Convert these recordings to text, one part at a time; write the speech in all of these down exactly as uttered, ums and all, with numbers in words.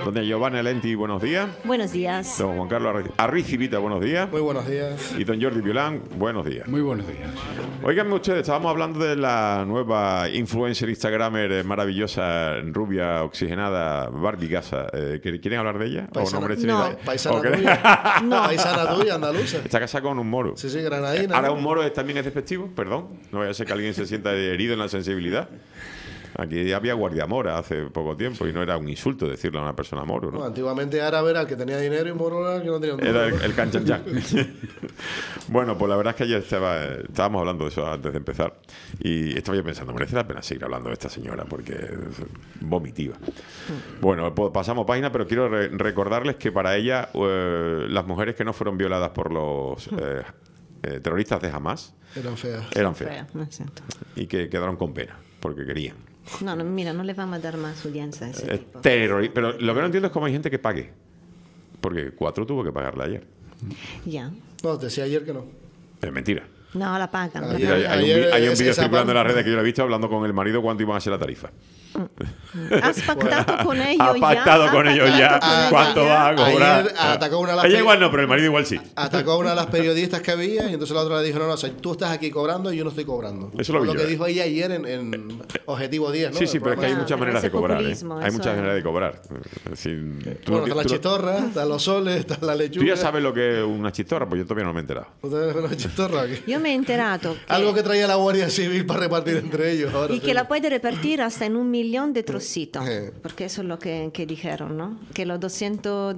Doña Giovanna Lenti, buenos días. Buenos días. Don Juan Carlos Arricivita, buenos días. Muy buenos días. Y don Jordi Violán, buenos días. Muy buenos días. Óiganme ustedes, estábamos hablando de la nueva influencer instagramer maravillosa, rubia, oxigenada, Barbie Gasa. Eh, ¿Quieren hablar de ella? Paisana, ¿O nombre no. chino? Paisana ¿O qué? tuya. No. Paisana tuya, andaluza. Está casada con un moro. Sí, sí, granadina. Ahora un moro es- también es despectivo, perdón. No vaya a ser que alguien se sienta herido en la sensibilidad. Aquí había guardiamora hace poco tiempo y no era un insulto decirle a una persona moro, No, ¿no? antiguamente árabe era el que tenía dinero y moro era el que no tenía Era dinero. el, el canchanchan. Bueno, pues la verdad es que ayer estaba, estábamos hablando de eso antes de empezar y estaba yo pensando, merece la pena seguir hablando de esta señora porque es vomitiva. Bueno, pues pasamos página, pero quiero re- recordarles que para ella eh, las mujeres que no fueron violadas por los eh, eh, terroristas de Hamas Eran feas. eran feas Fea, no siento. y que quedaron con pena porque querían. No, no, mira, no le vamos a dar más audiencia a ese Es tipo. terrori- pero lo que no entiendo es cómo hay gente que pague. Porque cuatro tuvo que pagarla ayer. Ya. No, te decía ayer que no. Es mentira. No, la pagan. la Ayer- Hay, pagan. hay un, vi- hay un esa- vídeo esa circulando en las parte- redes que yo lo he visto hablando con el marido cuánto iban a ser la tarifa. Has pactado con ellos Ha ya. pactado has con ellos ya pactado con cuánto ellos va a ya. cobrar. Ayer atacó una de las Ella pe- igual no, pero el marido igual sí. Atacó a una de las periodistas que había y entonces la otra le dijo, no, no, o sea, tú estás aquí cobrando y yo no estoy cobrando. Eso lo Fue vi lo yo, que eh. dijo ella ayer en, en Objetivo diez, ¿no? Sí, sí, El pero es que hay programa. muchas pero maneras de ese cobrar. ¿eh? populismo, Hay eso muchas es. maneras de cobrar. Es decir, tú, Bueno, no- está la tú no- chistorra, están los soles, está la lechuga. tú ya sabes lo que es una chistorra, pues yo todavía no me he enterado. ¿Ustedes ven la chistorra? ¿Qué? Yo me he enterado que, Algo que traía la Guardia Civil para repartir entre ellos. Ahora y sí. que la puede repartir hasta en un millón de trocitos. Eh. Porque eso es lo que, que dijeron, ¿no? Que los doscientos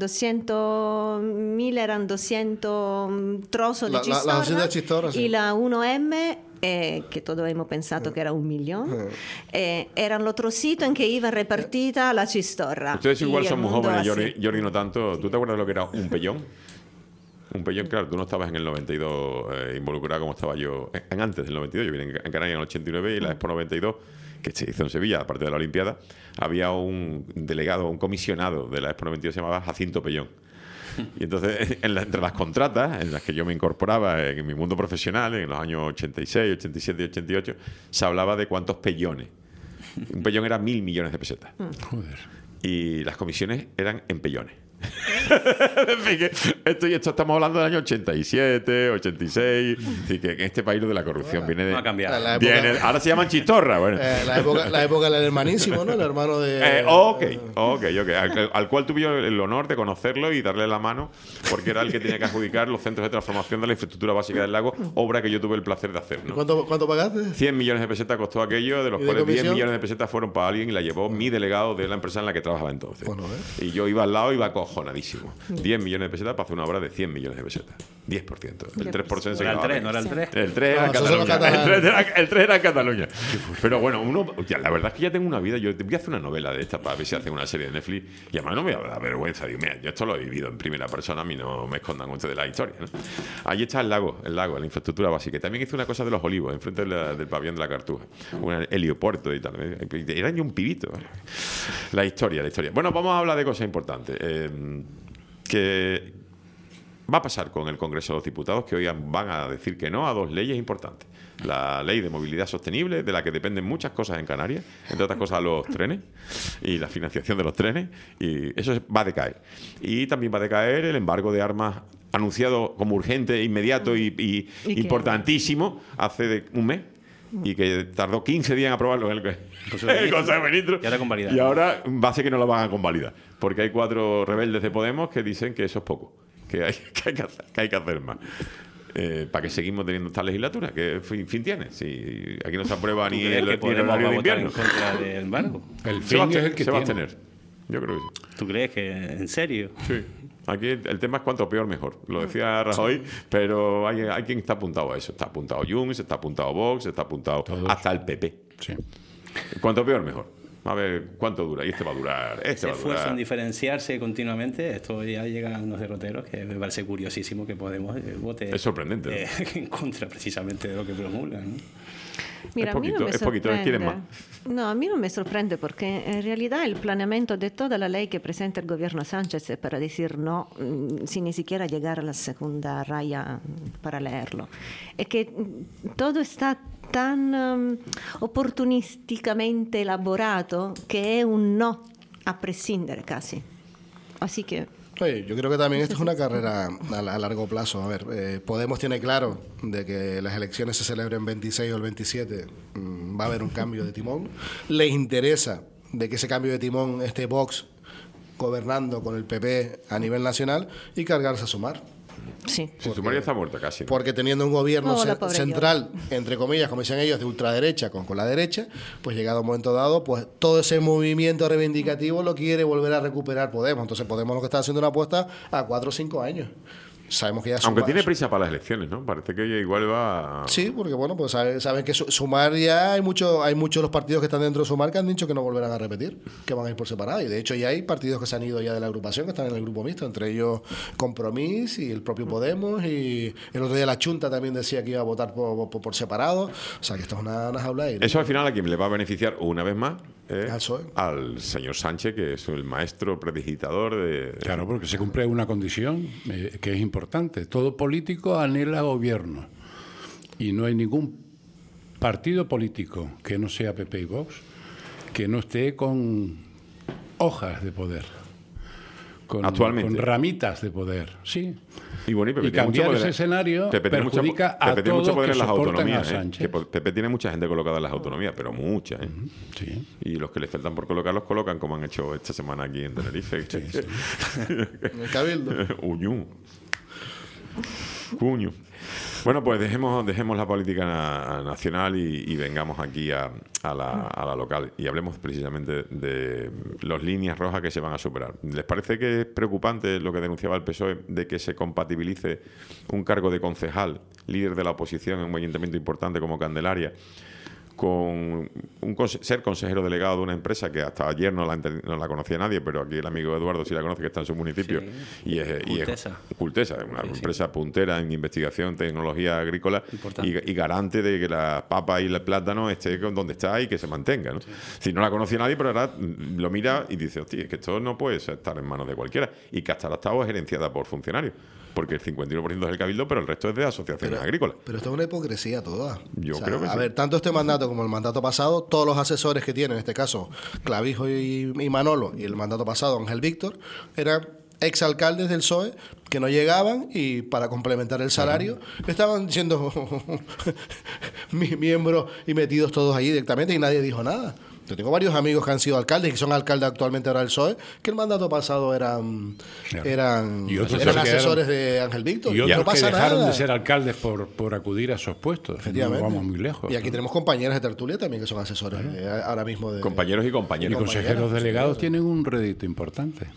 mil eran doscientos trozos de La- la- las chistorra. doscientas chistorras, sí. Y la uno emme, eh, que todos hemos pensado que era un millón, eh, eran los trocitos en que iba repartita la chistorra. Ustedes Y igual el son muy mundo jóvenes, así. Jordi, Jordi no tanto. ¿Tú te acuerdas de lo que era un pellón? Un pellón, claro, tú no estabas en el noventa y dos eh, involucrado como estaba yo en, en antes del noventa y dos. Yo vine en, en Canarias en el ochenta y nueve y la Expo noventa y dos, que se hizo en Sevilla, aparte de la Olimpiada, había un delegado, un comisionado de la Expo noventa y dos, se llamaba Jacinto Pellón. Y entonces, en la- entre las contratas en las que yo me incorporaba en mi mundo profesional, en los años ochenta y seis, ochenta y siete y ochenta y ocho, se hablaba de cuántos pellones. Un pellón era mil millones de pesetas. Joder. Y las comisiones eran en pellones. En fin, que esto y esto estamos hablando del año ochenta y siete, ochenta y seis. Así que en este país lo de la corrupción viene de. No ha cambiado. La época- viene- ahora se llaman chistorra. Bueno. Eh, la, época, la época del hermanísimo, ¿no? El hermano de... Eh, ok, ok, ok. Al, al cual tuve yo el honor de conocerlo y darle la mano, porque era el que tenía que adjudicar los centros de transformación de la infraestructura básica del lago, obra que yo tuve el placer de hacer, ¿no? ¿Cuánto, ¿Cuánto pagaste? cien millones de pesetas costó aquello, de los ¿Y de cuales diez comisión? millones de pesetas fueron para alguien y la llevó mi delegado de la empresa en la que trabajaba entonces. Bueno, ¿eh? Y yo iba al lado y iba acojonadísimo. diez millones de pesetas para hacer una obra de cien millones de pesetas. diez por ciento. El tres por ciento se No era el quedaba tres, no era el tres. el tres era No, en esos son los Cataluña. El catalanes. tres era, el tres era en Cataluña. Pero bueno, uno, ya, la verdad es que ya tengo una vida. Yo voy a hacer una novela de esta para ver si hacen una serie de Netflix. Y además no me da vergüenza. Digo, mira, yo esto lo he vivido en primera persona. A mí no me escondan ustedes la historia, ¿no? Allí está el lago, el lago, la infraestructura básica. También hice una cosa de los olivos, enfrente de la- del pabellón de la Cartuja. Un heliopuerto y tal. Era yo un pibito. La historia, la historia. Bueno, vamos a hablar de cosas importantes. Eh, que va a pasar con el Congreso de los Diputados, que hoy van a decir que no a dos leyes importantes. La ley de movilidad sostenible, de la que dependen muchas cosas en Canarias, entre otras cosas los trenes y la financiación de los trenes, y eso va a decaer. Y también va a decaer el embargo de armas anunciado como urgente, inmediato y, y ¿Y qué? importantísimo hace de un mes. Y que tardó quince días en aprobarlo en el, el Consejo de Ministros. Y ahora convalidar. Y ahora va a ser que no lo van a convalidar. Porque hay cuatro rebeldes de Podemos que dicen que eso es poco. Que hay que, hay que, hacer, que, hay que hacer más. Eh, para que seguimos teniendo esta legislatura. ¿Qué fin, fin tiene? Si aquí no se aprueba ¿Tú ni crees el, que ni el Podemos va horario a de votar en invierno. contra del embargo? El Se va a fin es el que se va a tiene. abstener. Yo creo que sí. ¿Tú crees que en serio? Sí. Aquí el tema es cuanto peor mejor. Lo decía Rajoy, pero hay, hay quien está apuntado a eso. Está apuntado Junts, está apuntado Vox, está apuntado Todos. hasta el P P. Sí. Cuanto peor mejor. A ver cuánto dura. Y este va a durar. Este Se va a esfuerzan en durar. diferenciarse continuamente. Esto ya llega a unos derroteros que me parece curiosísimo que Podemos eh, vote Es sorprendente, ¿no? eh, en contra precisamente de lo que promulgan, ¿no? Mira, Es a mí no poquito, me es poquito, sorprende. quieren más. No, a mí no me sorprende porque en realidad el planeamiento de toda la ley que presenta el gobierno Sánchez es para decir no mm, sin ni siquiera llegar a la segunda raya mm, para leerlo. Es que mm, todo está tan um, oportunisticamente elaborato que es un no a prescindere casi. Así que... Oye, yo creo que también esto es una carrera a, a largo plazo. A ver, eh, Podemos tiene claro de que las elecciones se celebren el veintiséis o el veintisiete, mmm, va a haber un cambio de timón. Les interesa de que ese cambio de timón esté Vox gobernando con el P P a nivel nacional y cargarse a Sumar. Sí. Sí, Sumar ya está muerta casi. Porque teniendo un gobierno Oh, ce- central, entre comillas, como dicen ellos, de ultraderecha con, con la derecha, pues llegado un momento dado, pues todo ese movimiento reivindicativo lo quiere volver a recuperar Podemos. Entonces Podemos lo que está haciendo una apuesta a cuatro o cinco años. Sabemos que ya Aunque Sumar- tiene prisa para las elecciones, ¿no? Parece que igual va... a- Sí, porque bueno, pues saben, saben que su- Sumar ya hay mucho, hay muchos de los partidos que están dentro de Sumar que han dicho que no volverán a repetir, que van a ir por separado. Y de hecho ya hay partidos que se han ido ya de la agrupación, que están en el grupo mixto, entre ellos Compromís y el propio Podemos. Y el otro día la Chunta también decía que iba a votar por, por, por separado. O sea que esto es una, una jaula de aire. Eso al final a quien le va a beneficiar una vez más es Al P S O E. al señor Sánchez, que es el maestro predigitador de... Claro, porque se cumple una condición eh, que es importante. Todo político anhela gobierno. Y no hay ningún partido político que no sea P P y Vox que no esté con hojas de poder. Con, Actualmente. con ramitas de poder, sí. Y, bueno, y, Pepe Y tiene mucho cambiar poder- ese escenario Pepe tiene mucha- perjudica a Pepe tiene mucho todos poder que en las soportan autonomías. a ¿eh? Sánchez. Que po- Pepe tiene mucha gente colocada en las autonomías, pero mucha. ¿eh? Sí. Y los que le faltan por colocar los colocan, como han hecho esta semana aquí en Tenerife. En el Cabildo. Uñú. Cuño. Bueno, pues dejemos, dejemos la política na- nacional y, y vengamos aquí a, a, la, a la local y hablemos precisamente de las líneas rojas que se van a superar. ¿Les parece que es preocupante lo que denunciaba el P S O E de que se compatibilice un cargo de concejal, líder de la oposición en un ayuntamiento importante como Candelaria, con un conse- ser consejero delegado de una empresa que hasta ayer no la, enter- no la conocía nadie, pero aquí el amigo Eduardo sí la conoce, que está en su municipio, Sí. y es, y es Cultesa. Cultesa, una Sí, sí. empresa puntera en investigación, tecnología agrícola Importante. y, y garante de que la papa y el plátano esté con donde está y que se mantenga, ¿no? Si no la conocía nadie, pero ahora mm, lo mira y dice, hostia, es que esto no puede estar en manos de cualquiera, y que hasta ahora estaba gerenciada por funcionarios, porque el cincuenta y uno por ciento es del Cabildo, pero el resto es de asociaciones agrícolas. Pero esto es una hipocresía toda. Yo creo que a sí. ver, tanto este mandato como el mandato pasado, todos los asesores que tienen, en este caso Clavijo y, y Manolo, y el mandato pasado Ángel Víctor, eran exalcaldes del P S O E que no llegaban y para complementar el salario estaban siendo mis miembros y metidos todos ahí directamente y nadie dijo nada. Yo tengo varios amigos que han sido alcaldes y que son alcaldes actualmente ahora del P S O E, que el mandato pasado eran Claro. eran, Y otros eran se quedaron- asesores de Ángel Víctor. Y otros no pasa que dejaron nada. de ser alcaldes por, por acudir a esos puestos. Efectivamente. No vamos muy lejos. Y aquí ¿no? tenemos compañeras de tertulia también que son asesores eh, ahora mismo de Compañeros y Y compañeras. consejeros compañeras, delegados sí. tienen un rédito importante.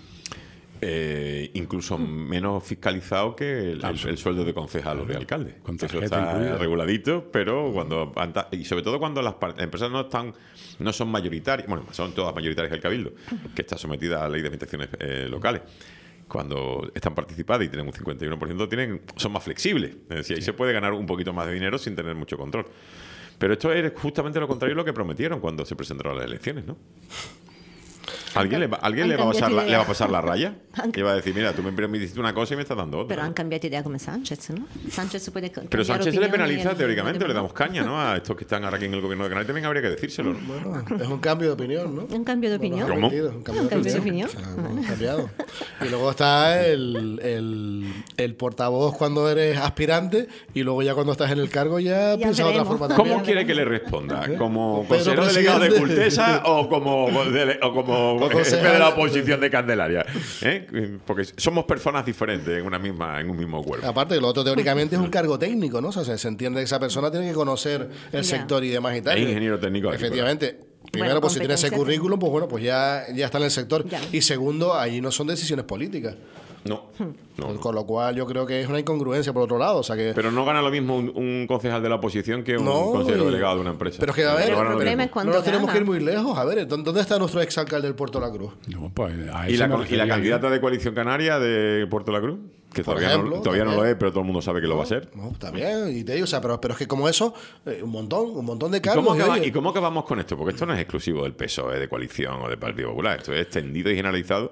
Eh, incluso menos fiscalizado que el, el- el sueldo de concejal o de alcalde. Con Eso tarjeta está incluida. reguladito, pero cuando anta- y sobre todo cuando las par- empresas no están no son mayoritarias, bueno, son todas mayoritarias del Cabildo, que está sometida a la ley de administraciones eh, locales. Cuando están participadas y tienen un cincuenta y uno por ciento, tienen, son más flexibles. Es decir, ahí se puede ganar un poquito más de dinero sin tener mucho control. Pero esto es justamente lo contrario de lo que prometieron cuando se presentaron a las elecciones, ¿no? ¿Alguien, le va, ¿alguien han le, va a pasar cambiado la, de le va a idea. pasar la raya? Han- Y va a decir, mira, tú me me diste una cosa y me estás dando otra. Pero ¿no? han cambiado idea como Sánchez, ¿no? Sánchez puede ca- Pero cambiar Sánchez se le opinión y penaliza el- teóricamente, le damos caña, ¿no? A estos que están ahora aquí en el gobierno de Canarias también habría que decírselo, ¿no? Bueno, es un cambio de opinión, ¿no? Un cambio de opinión. Bueno, ¿Cómo? admitido, Un cambio, Un cambio de opinión. O sea, hemos cambiado. Y luego está el, el, el portavoz cuando eres aspirante y luego ya cuando estás en el cargo ya, Ya piensas de otra veremos. forma también. ¿Cómo quiere que le responda? ¿Como Pedro consejero delegado de presidente. Cultesa o como, dele- o como O jefe concejal. de la oposición de Candelaria? ¿Eh? Porque somos personas diferentes en, una misma, en un mismo cuerpo. Aparte, que lo otro teóricamente es un cargo técnico, ¿no? O sea, se, se entiende que esa persona tiene que conocer el Ya. sector y demás y tal. Es ingeniero técnico agrícola. Efectivamente. Primero, Bueno, pues si tiene ese competencia currículum, pues bueno, pues ya, ya está en el sector. Ya. Y segundo, ahí no son decisiones políticas. No, no, no. Con lo cual yo creo que es una incongruencia por otro lado. O sea que. Pero no gana lo mismo un, un concejal de la oposición que un No, consejero y- delegado de una empresa. Pero es que, a ver, No gana lo problema mismo. es cuando no nos tenemos gana. que ir muy lejos. A ver, ¿dó- ¿dónde está nuestro exalcalde del Puerto de la Cruz? No, pues, a ¿Y eso la, me y la refería yo. candidata de Coalición Canaria de Puerto La Cruz? Que Por todavía, ejemplo, no, todavía no lo también. es, pero todo el mundo sabe que lo va a ser. No, está bien, y te digo, o sea, pero, pero es que como eso, eh, un montón, un montón de ¿Y cargos. cómo, y, acaba- oye, ¿Y cómo acabamos con esto? Porque esto no es exclusivo del P S O E, de Coalición o del Partido Popular. Esto es extendido y generalizado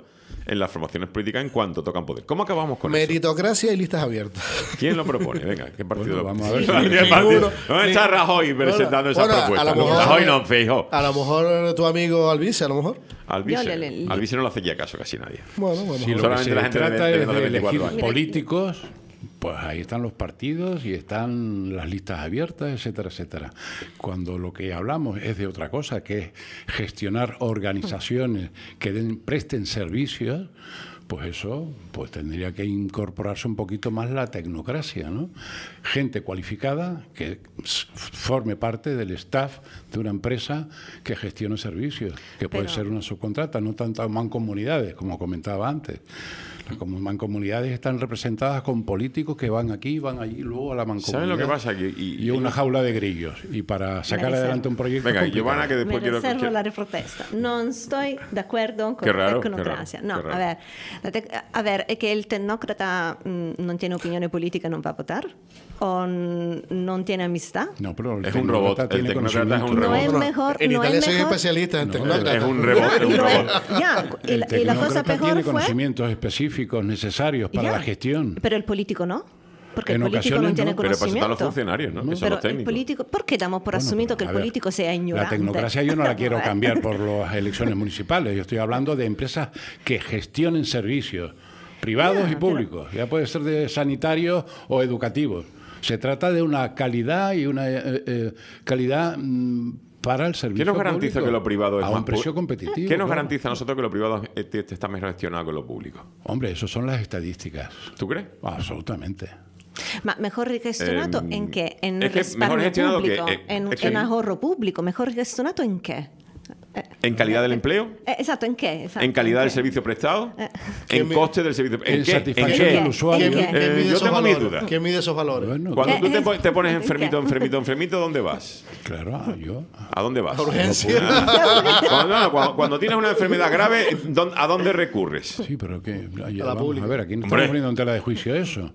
en las formaciones políticas en cuanto tocan poder. ¿Cómo acabamos con Meritocracia y listas abiertas. eso? ¿Quién lo propone? Venga, ¿qué partido Bueno, lo vamos a ver propone? si- ¿Qué partido? Ninguno. ¿Dónde está Rajoy presentando esa Bueno, a propuesta? lo No, mejor- Rajoy no, Feijóo. A lo mejor tu amigo Albice, a lo mejor. Albice. Yo le- le- Albice no le hace ya caso casi nadie. Bueno, bueno. Si lo que Solamente se la gente de- trata de es menos de de veinticuatro elegir años. políticos, pues ahí están los partidos y están las listas abiertas, etcétera, etcétera. Cuando lo que hablamos es de otra cosa, que es gestionar organizaciones que den, presten servicios, pues eso pues tendría que incorporarse un poquito más la tecnocracia, ¿no? Gente cualificada que s- forme parte del staff de una empresa que gestione servicios, que puede Pero- ser una subcontrata, no tantas mancomunidades, como comentaba antes. Las comu- mancomunidades están representadas con políticos que van aquí, van allí, luego a la mancomunidad. ¿Saben lo que pasa? Que- y- y una jaula de grillos. Y para sacar reservo. adelante un proyecto Venga, complicado. Giovanna, que Me después quiero reservo escuchar. la riprotesta. Non sto d'accordo con Che raro, la tecnocrazia. che No, raro, che a ver, la tec- a ver, è che il tecnocrata mh, non tiene opinione politica e non va a votar? O n- non tiene amistad? No, pero el Es un robot, tecnócrata el tiene tecnócrata es un conocimiento. No robot. es Bueno, mejor, en no Italia es soy mejor. especialista en No, tecnócratas. es un robot, es un Y lo es- robot. ya, y, El la, y la cosa tecnócrata peor tiene fue... conocimientos específicos necesarios para Ya, la gestión. Pero el político no. Porque En el político ocasiones non tiene no. Pero para eso están los conocimiento. funcionarios, ¿no? Que son Pero los el técnicos. político, ¿por qué damos por Bueno, asumido pero, que el a ver, político sea ignorante? La tecnocracia yo no la quiero Bueno. cambiar por las elecciones municipales. Yo estoy hablando de empresas que gestionen servicios privados Ya, y públicos. Ya puede ser de sanitarios o educativos. Se trata de una calidad y una eh, eh, calidad mm, para el servicio ¿Qué nos garantiza público que lo privado es a más un precio pu- competitivo? ¿Qué nos claro. garantiza a nosotros que lo privado este- este está mejor gestionado que lo público? Hombre, eso son las estadísticas. ¿Tú crees? Absolutamente. Ma mejor gestionato Ehm, en qué? En es que risparmio mejor gestionado que- pubblico, eh, en, es que- en ahorro pubblico, mejor gestionato en qué? Eh, ¿En calidad del empleo? eh, esatto, ¿en qué? Esatto, ¿En calidad ¿en del qué? servicio prestado? Eh. ¿En coste del servicio? En qué? satisfacción qué? del usuario. ¿Quién, ¿En quién Eh, mide yo esos tengo mis valores? dudas. ¿Quién mide esos valores? Bueno, Cuando ¿Qué? tú te, po- te pones ¿En qué? enfermito, enfermito, enfermito, ¿dónde vas? claro, ah, yo. ¿A dónde vas? A urgencia. Cuando, no, cuando- cuando tienes una enfermedad grave, ¿dó- ¿a dónde recurres? Sí, pero que ya la vamos pública. a ver, aquí no Hombre. estamos poniendo en tela de juicio eso.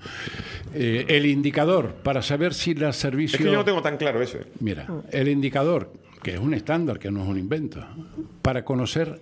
Eh, el indicador para saber si la Es servicio. que yo no tengo tan claro eso. ¿eh? Mira, el indicador, que es un estándar, que no es un invento, para conocer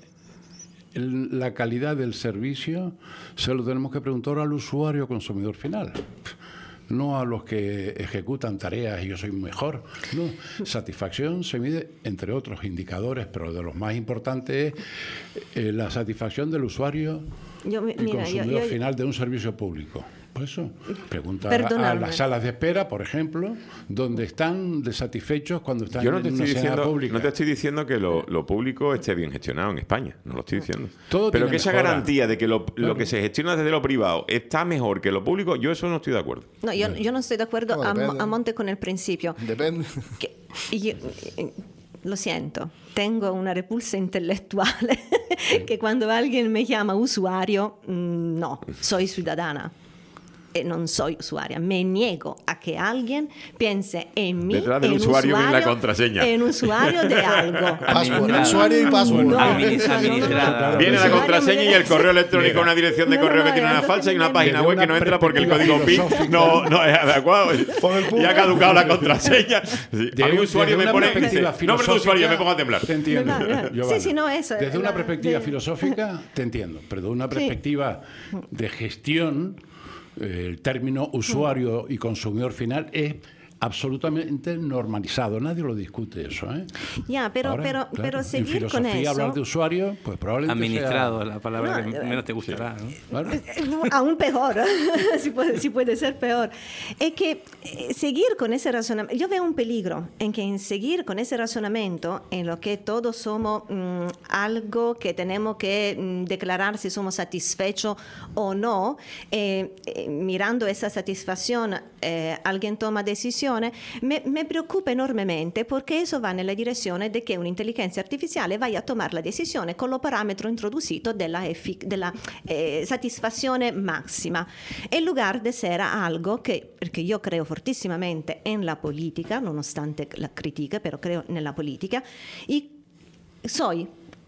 el- la calidad del servicio, se lo tenemos que preguntar al usuario consumidor final. No a los que ejecutan tareas y yo soy mejor. No. Satisfacción se mide entre otros indicadores, pero de los más importantes es eh, la satisfacción del usuario Yo, mi- y mira, yo- consumidor yo- final de un servicio público. Por eso, pregunta a, a Perdonadme. las salas de espera, por ejemplo, donde están desatisfechos cuando están Yo no te, en una estoy escena diciendo, pública. no te estoy diciendo que lo, lo público esté bien gestionado en España, no lo estoy diciendo. Todo Pero tiene que esa mejora. garantía de que lo, lo Claro. que se gestiona desde lo privado está mejor que lo público, yo eso no estoy de acuerdo. no, yo, yo no estoy de acuerdo No, a, mo- depende. a monte con el principio. Depende. Que io- eh, lo siento, tengo una repulsa intellettuale che quando alguien me chiama usuario, mm, no, soy ciudadana. E non soy usuaria, me niego a que alguien piense en mí, Detrás del en usuario viene la contraseña. en usuario de algo. Password, usuario y password. No, Administra- no, no, no, no. administrada. Viene la Usuario contraseña me- y el correo electrónico, Mira. una dirección de No, correo no, que tiene una entonces falsa y una me- página Desde web que una no entra porque el perspectiva código P I N filosófica. no, no es adecuado. Pon el punto. Y ha caducado la contraseña. Sí. De- A mí un usuario desde me una pone perspectiva dice, nombre de usuario, filosófica, me pongo a temblar. Te entiendo. Verdad, verdad. Giovanna. Sí, sí, no, eso, Desde la- una perspectiva de- filosófica, te entiendo, pero de una perspectiva de gestión, eh, el término usuario y consumidor final es absolutamente normalizado. Nadie lo discute eso. ¿eh? Ya, pero, Ahora, pero, claro, pero en seguir con filosofía eso... hablar de usuario, pues probablemente Administrado, sea- la palabra No, que eh, menos te gustará. ¿no? Claro. Eh, aún peor, si, puede, si puede ser peor. Es que eh, seguir con ese razonamiento, yo veo un peligro en que en seguir con ese razonamiento, en lo que todos somos mm, algo que tenemos que mm, declarar si somos satisfechos o no, eh, eh, mirando esa satisfacción, eh, alguien toma decisiones, me, me preocupa enormemente porque eso va nella direzione di che un'intelligenza artificiale vaya a tomare la decisione con lo parametro introducito della, effic- della eh, satisfazione massima, en lugar de ser algo que, perché io creo fortissimamente en la politica, nonostante la critica, pero creo nella politica, y soy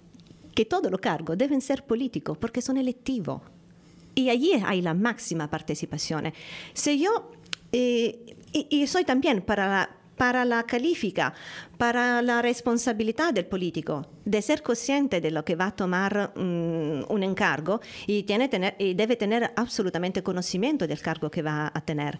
que todos los cargos deben ser políticos porque son electivos. Y allí hay la máxima participación. Si yo, eh, y, y soy también para la para la califica, para la responsabilidad del político, de ser consciente de lo que va a tomar um, un encargo y, tiene tener, y debe tener absolutamente conocimiento del cargo que va a tener.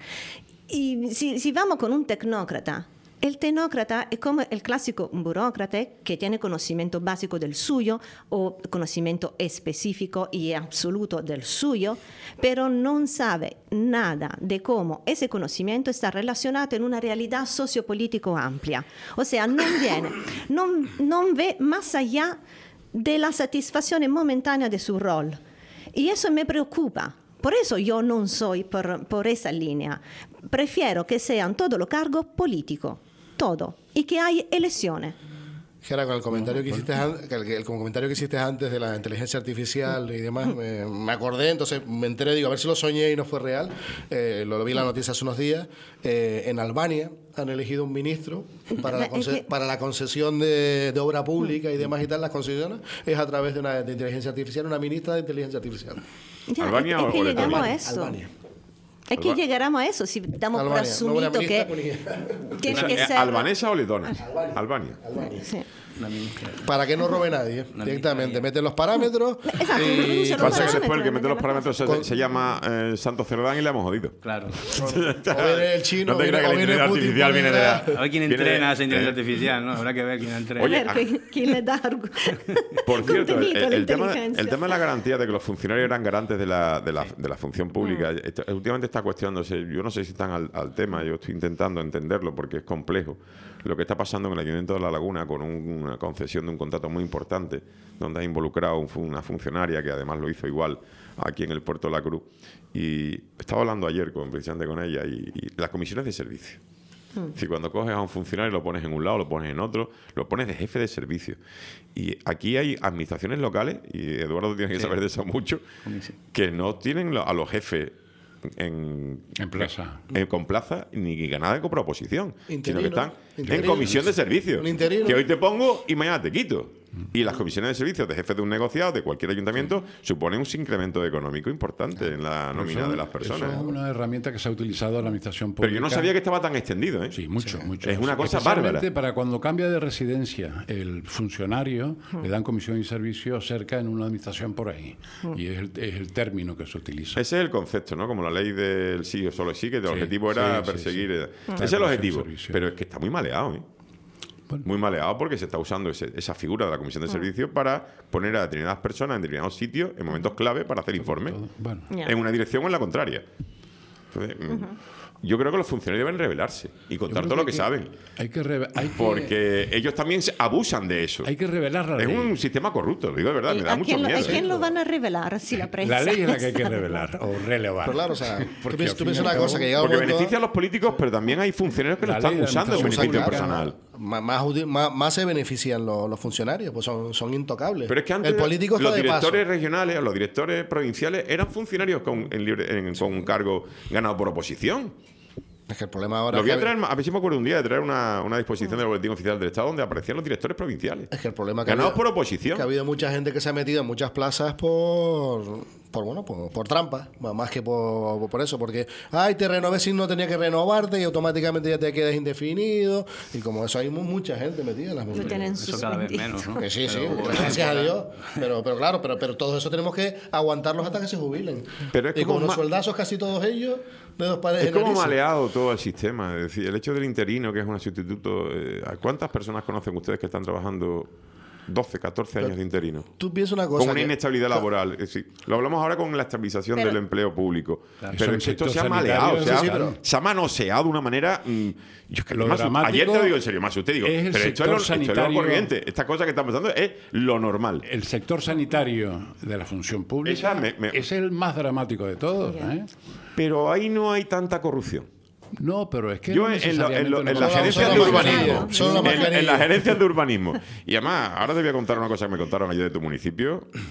Y si, si vamos con un tecnócrata, el tecnócrata es como el clásico burócrata que tiene conocimiento básico del suyo o conocimiento específico y absoluto del suyo, pero no sabe nada de cómo ese conocimiento está relacionado en una realidad sociopolítico amplia. O sea, no viene, no, no ve más allá de la satisfacción momentánea de su rol. Y eso me preocupa. Por eso yo no soy por, por esa línea. Prefiero que sean todos los cargos políticos. Todo, y que hay elecciones. Gera, con el comentario que hiciste an- el, el comentario que hiciste antes de la inteligencia artificial y demás, me, me acordé, entonces me enteré, digo, a ver si lo soñé y no fue real. Eh, lo, lo vi en la noticia hace unos días. Eh, en Albania han elegido un ministro para la, conce- para la concesión de, de obra pública y demás y tal. Las concesiones es a través de una de inteligencia artificial, una ministra de inteligencia artificial. Ya, ¿Albania es, o es que o llegamos Letonia? a eso. Albania. Es que llegaremos a eso si damos por Albania, no una asumido ministra, que pues, tiene O sea, que ¿eh, ser... ¿albanesa o letona? Albania. Sí. Una ministra. Para que no robe nadie, Una directamente. ministra. Meten los parámetros. Exacto, y introduce los Pasa que después el que parámetros, mete los la parámetros se, Con- se llama eh, Santo Cerdán y le hemos jodido. Claro. o viene el chino, No te o viene, creas que o la viene inteligencia Putin artificial por viene de detrás. la- A ver quién Viene entrena de- esa inteligencia artificial, ¿no? Habrá que ver quién entrena. Oye, A ver, ¿quién- ¿quién le da algo? Por cierto, el, Contenido, la el tema, inteligencia. el tema de la garantía de que los funcionarios eran garantes de la, de la, de la función pública, esto- últimamente está cuestionándose, yo no sé si están al, al tema, yo estoy intentando entenderlo porque es complejo, lo que está pasando en el Ayuntamiento de La Laguna con un- una concesión de un contrato muy importante, donde ha involucrado un fu- una funcionaria que además lo hizo igual aquí en el Puerto de la Cruz. Y estaba hablando ayer con, precisamente con ella y, y las comisiones de servicio. Si cuando coges a un funcionario lo pones en un lado, lo pones en otro, lo pones de jefe de servicio. Y aquí hay administraciones locales, y Eduardo tiene que Sí. saber de eso mucho, Sí. que no tienen lo- a los jefes en, En plaza. en- con plaza ni ganada de proposición, sino que Interino, están en interino. comisión de servicio. Un interino. Que hoy te pongo y mañana te quito. Y las comisiones de servicios de jefe de un negociado, de cualquier ayuntamiento, suponen un incremento económico importante en la nómina Eso- de las personas. Eso es una herramienta que se ha utilizado en la administración pública. Pero yo no sabía que estaba tan extendido, ¿eh? Sí, mucho, mucho. Es una cosa Especialmente bárbara. para cuando cambia de residencia el funcionario, le dan comisión y servicio cerca en una administración por ahí. Y es el, es el término que se utiliza. Ese es el concepto, ¿no? Como la ley del sí o solo sí, que el Sí, objetivo era sí, sí, perseguir. sí. eh, Ah. Ese es el objetivo. Servicio. Pero es que está muy maleado, ¿eh? Bueno. Muy maleado porque se está usando ese- esa figura de la comisión de servicio para poner a determinadas personas en determinados sitios en momentos clave para hacer informes. Todo. Bueno, Ya. En una dirección o en la contraria. Entonces, mm, yo creo que los funcionarios deben revelarse y yo contar creo todo lo que hay saben. Hay que, reve- hay que, Porque ellos también se abusan de eso. hay que revelar la Es ley. un sistema corrupto, lo digo de verdad, me da ¿A mucho quién, lo, miedo. ¿A quién ¿eh? lo van a revelar si la prensa? La ley es la que hay que revelar o relevar. Pero claro, o sea, tú Porque piensas al tú fin y piensas al una cabo- cosa que llega un Porque momento beneficia a los políticos, pero también hay funcionarios que lo La están ley de usando en usan, beneficio claro, personal. Más, más, útil- más- más se benefician los, los funcionarios, pues son, son intocables. Pero es que antes el político está los de paso. directores regionales o los directores provinciales eran funcionarios con, en libre- en- con un cargo ganado por oposición. Es que el problema ahora Lo es voy a que- traer, a ver si me acuerdo un día de traer una, una disposición del Boletín Oficial del Estado donde aparecían los directores provinciales. es que el problema que ha Ganados habido- por oposición. que ha habido mucha gente que se ha metido en muchas plazas por por bueno por, por trampa, más que por, por eso, porque ay, te renové si no tenía que renovarte y automáticamente ya te quedas indefinido, y como eso hay mu- mucha gente metida en las Lo mismas. tienen Eso cada vez suspendido. menos, ¿no? Que sí, sí, Pero hubo una gracias a época- Dios. Pero, pero claro, pero, pero todo eso tenemos que aguantarlos hasta que se jubilen. Pero es y como con unos ma- sueldazos casi todos ellos, de dos pares Es de como narices. maleado todo el sistema. Es decir, el hecho del interino, que es un sustituto. eh, ¿a ¿Cuántas personas conocen ustedes que están trabajando doce, catorce años de interino? Tú piensas una cosa. Con una que- inestabilidad laboral. Es decir, lo hablamos ahora con la estabilización Pero- del empleo público. Claro. Pero Son es que esto sector se ha sanitario, maleado, se ha, sí, pero- se ha manoseado de una manera. mm, yo es que Lo me asusto. dramático Ayer te lo digo en serio, más usted digo. es el Pero esto es, sector lo, esto es lo sanitario. corriente. Esta cosa que está pasando es lo normal. El sector sanitario de la función pública Esa me- me- es el más dramático de todos. Ya. ¿eh? Pero ahí no hay tanta corrupción. No, pero es que Yo no en, lo- en, lo- en necesariamente las una- Solo- gerencias solo de la urbanismo. mascarilla, solo la En, mascarilla. en las gerencias de urbanismo. Y además, ahora te voy a contar una cosa que me contaron ayer de tu municipio.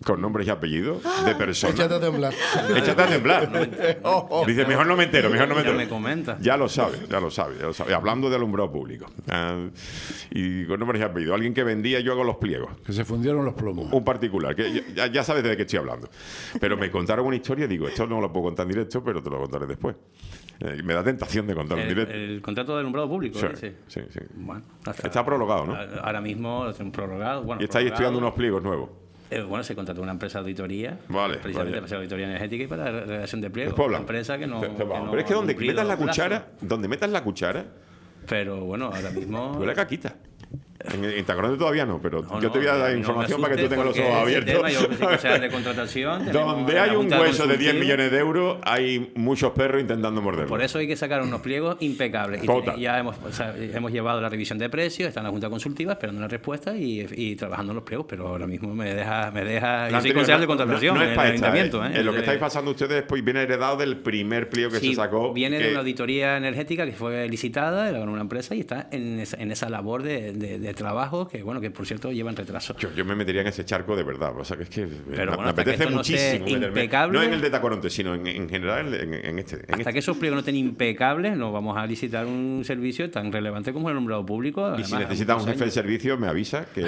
con nombres y apellidos de personas. Échate a temblar. Échate a temblar. Dice, mejor no me entero, mejor no me Ya entero. me comenta. Ya lo sabe, ya lo sabe, ya lo sabe. Hablando de alumbrado público. Ah, y con nombres y apellidos. Alguien que vendía, yo hago los pliegos. Que se fundieron los plomos. Un particular, que ya, ya sabes de qué estoy hablando. Pero me contaron una historia y digo, esto no lo puedo contar en directo, pero te lo contaré después. Eh, me da tentación de contarlo en El, directo. el contrato de alumbrado público, Sí, dice. sí, sí. Bueno, hasta- Está prologado, ¿no? Ahora mismo lo tenemos prorrogado. Bueno, Y estáis prorrogado. estudiando unos pliegos nuevos. Eh, bueno, se contrató una empresa de auditoría, Vale, precisamente vaya. para hacer auditoría energética y para la redacción de pliegos. Después Una hablamos. empresa que no. Después que hablamos. no Pero es que ha donde cumplido metas la plazo. cuchara, donde metas la cuchara, Pero bueno, ahora mismo. huele a caquita. En, en Tacoronte todavía no, pero No, yo no, te voy a dar no me información para que tú asustes tengas los porque ojos ese abiertos. tema, yo pensé que sea de contratación. tenemos Donde la hay un Junta hueso de diez Consultiva. millones de euros, hay muchos perros intentando morderlo. Por eso hay que sacar unos pliegos impecables. Y Total. tiene- ya hemos, o sea, hemos llevado la revisión de precios, está en la Junta Consultiva esperando una respuesta y, y trabajando en los pliegos, pero ahora mismo me deja. Me deja yo La soy anterior- concejal de no- contratación no, no en es el para esta, ayuntamiento. ¿eh? ¿eh? Eh, Lo que Eh, estáis pasando ustedes pues viene heredado del primer pliego que Sí, se sacó. viene que- de una auditoría energética que fue licitada, la ganó una empresa y está en esa, en esa labor de, de- de trabajo que, bueno, que por cierto llevan retraso. Yo, yo me metería en ese charco de verdad. O sea, que es que Pero me, bueno, me hasta que apetece esto no esté muchísimo meterme. impecable- No en el de Tacoronte, sino en, en general en, en este. En Hasta este. que esos pliegos no estén impecables, no vamos a licitar un servicio tan relevante como el alumbrado público. Y si además, necesitas un muchos jefe de años. servicio, me avisa que.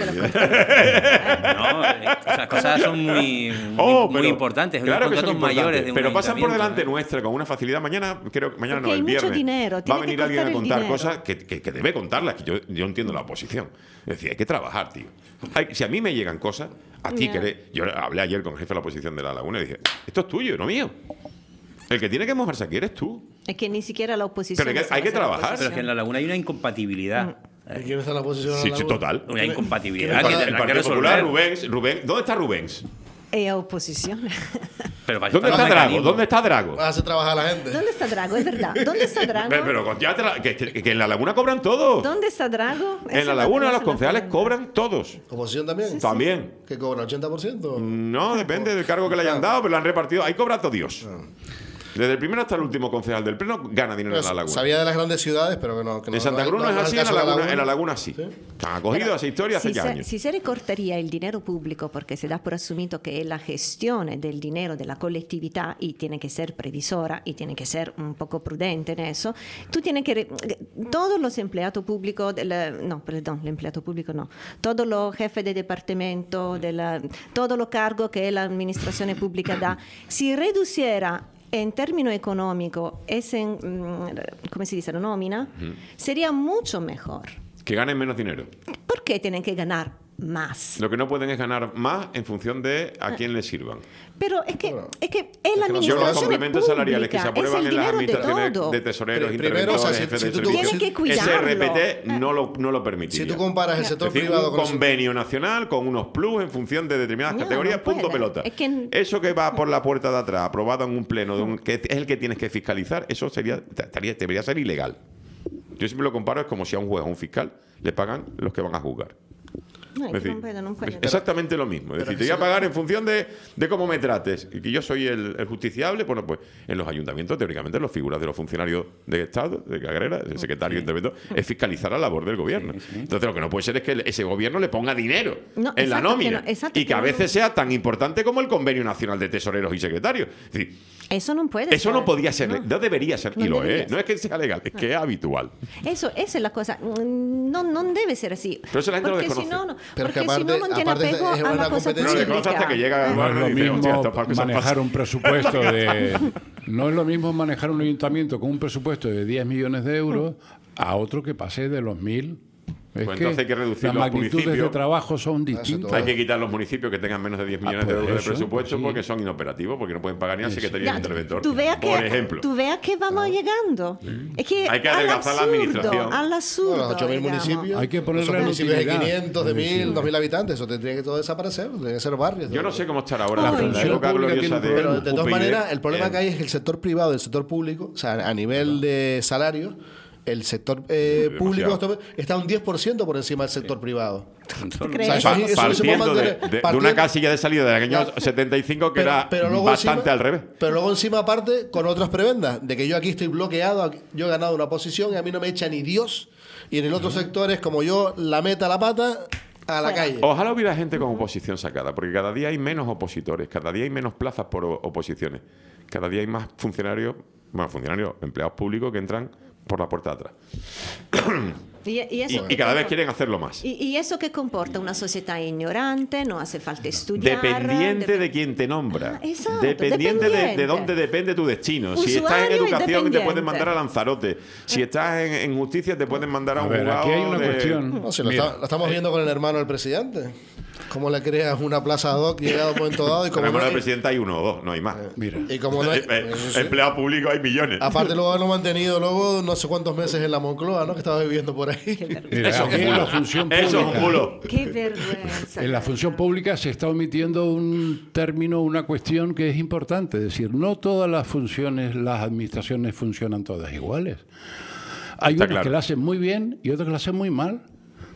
No, eh, esas cosas son muy, muy, Oh, muy pero- importantes. claro unos que son contratos mayores importantes, de un pero pasan por ayuntamiento, delante ¿eh? nuestra con una facilidad. Mañana, creo, mañana Porque no, hay el mucho viernes. dinero, va a tiene que venir alguien a costar el contar dinero. cosas que, que- que debe contarlas. Que yo, yo entiendo la oposición. Es decir, hay que trabajar, tío. Hay- si a mí me llegan cosas, a ti Ya. querés. Yo hablé ayer con el jefe de la oposición de La Laguna y dije: esto es tuyo, no mío. El que tiene que mojarse aquí eres tú. Es que ni siquiera la oposición. Pero hay que- sabe hay que hacer trabajar. Pero es que en la laguna hay una incompatibilidad. ¿Y quién está en la posición? Sí, sí, total. Una incompatibilidad ¿quién que está- El tendrá que Partido Popular, resolver. Rubens, Rubén. ¿Dónde está Rubens? Es oposición. Pero para eso ¿Dónde están está los Drago? mecanismos. ¿Dónde está Drago? Hace trabajar a la gente. ¿Dónde está Drago? Es verdad. ¿Dónde está Drago? Pero, pero ya te la- que, que- que en La Laguna cobran todos. ¿Dónde está Drago? Esa En es La la Laguna cosa, los la concejales pregunta. cobran todos. ¿Oposición también? También. ¿Que cobra ochenta por ciento? No, depende del cargo que le hayan dado, pero lo han repartido. Ahí cobra todo Dios. Desde el primero hasta el último concejal del Pleno gana dinero en La Laguna. Sabía de las grandes ciudades, pero que no. Que no En Santa no- Cruz no, no- es no el así, en caso la, de Laguna, en La Laguna sí. ¿Sí? Han acogido esa historia hace si ya se, años. si se recortaría il dinero pubblico perché si dà per assumito che è la gestione del dinero della collettività y tiene que ser previsora y tiene que ser un poco prudente en eso, tú tienes que... re- todos los empleados públicos, de la- no, perdón, el empleado público no, todos los jefes de departamento, de la, todos los cargos que la administración pública da, si reduciera en término económico ese, mm, ¿cómo se dice? La nómina, sería mucho mejor. Que ganen menos dinero. ¿Por qué tienen que ganar más? Lo que no pueden es ganar más en función de a quién les sirvan. Pero es que, Bueno, es que es la que no- Yo los administración complementos salariales que se pública, aprueban es el en las dinero de administraciones todo. de tesoreros, Pri- primero, o sea, interventores, si- jefes si de tú- servicio, Tienen que ese cuidarlo. R P T no lo, no lo permitiría. Si tú comparas el sector Es decir, privado un con el convenio nacional con unos plus en función de determinadas No, categorías, no punto puede. pelota. Es que- Eso que va por la puerta de atrás, aprobado en un pleno, de un, que es el que tienes que fiscalizar, eso sería, estaría, debería ser ilegal. Yo siempre lo comparo, es como si a un juez o a un fiscal le pagan los que van a juzgar. No, Es es que decir, no puede, no puede. es exactamente lo mismo. Es decir, te voy a pagar en función de, de cómo me trates. Y que yo soy el, el justiciable, bueno, pues en los ayuntamientos, teóricamente, las figuras de los funcionarios de Estado, de carrera, el secretario, interventor, es fiscalizar la labor del gobierno. Entonces, lo que no puede ser es que ese gobierno le ponga dinero No, en la exacto, nómina. que no, exacto, y que a que no. veces sea tan importante como el Convenio Nacional de Tesoreros y Secretarios. Es decir, Eso no puede eso ser. no podía ser, no, No. debería ser, No y lo debería es. No es que sea legal, es que es habitual. Eso, esa es la cosa. Mm, No, no debe ser así. Pero eso la gente lo porque si desconoce. no, no, Pero es porque que aparte- si no, no tiene aparte es- apego es a una la cosa competencia- Pero le conoce hasta que llega No es lo y dice, mismo "Hostia, estas cosas manejar pasan". un presupuesto de... No es lo mismo manejar un ayuntamiento con un presupuesto de diez millones de euros a otro que pase de los mil. Es Pues que entonces hay que reducir las los magnitudes de municipios. trabajo son Eso distintas. todo. Hay que quitar los municipios que tengan menos de diez millones Ah, de pues euros de eso, presupuesto sí. porque son inoperativos, porque no pueden pagar ni al Eso. secretario ni al Ya, interventor. tú veas que, Por ejemplo. tú veas que vamos llegando. Es que Hay que al adelgazar la absurdo, administración. Al absurdo, Los ocho mil digamos. municipios. Hay que ponerle son municipios de utilidad. quinientos, de mil, dos mil habitantes. Eso tendría que todo desaparecer. Tendría que ser barrios. Yo no sé cómo estará ahora Ay, la, función época pública gloriosa tiene de un Pero de todas U P y D. maneras, el problema Eh, que hay es que el sector privado y el sector público, o sea, a nivel de salarios, el sector eh, Demasiado. público está un diez por ciento por encima del sector privado. crees? O sea, pa- eso- eso se puede partiendo de, mantener- de- de partiendo- una casilla de salida del año Ya. setenta y cinco que Pero- era pero luego bastante encima- al revés. Pero luego encima aparte con otras prebendas, de que yo aquí estoy bloqueado, aquí- yo he ganado una posición y a mí no me echa ni Dios, y en el otro sector es como yo la meta la pata A la Fuera. calle. Ojalá hubiera gente con oposición sacada, porque cada día hay menos opositores, cada día hay menos plazas por o- oposiciones, cada día hay más funcionarios, bueno, funcionarios, empleados públicos que entran por la puerta de atrás. Y, y Y, eso y que cada vez compor- quieren hacerlo más. Y, y eso que comporta una sociedad ignorante, no hace falta estudiar. Dependiente dep- de quién te nombra. Ah, exacto, Dependiente de, de dependiente. dónde depende tu destino. Si estás en Usuario educación te independiente. pueden mandar a Lanzarote. Si estás en, en justicia te pueden mandar a A un ver, juzgado aquí hay una de- cuestión. No, si lo, Mira, está- lo estamos viendo con el hermano del presidente. Cómo le creas una plaza ad hoc llegado a un momento dado y como Como no, el y, presidente hay uno o dos, no hay más. Mira, y como no hay- Eh, eso sí. Empleados públicos hay millones. Aparte luego lo han mantenido luego no sé cuántos meses en la Moncloa, ¿no? Que estaba viviendo por ahí. mira, Eso es aquí un en la bulo. función Eso es un pública- bulo. Qué vergüenza. En la función pública se está omitiendo un término, una cuestión que es importante. Es decir, no todas las funciones, las administraciones funcionan todas iguales. Hay Está unas claro. que la hacen muy bien y otras que la hacen muy mal.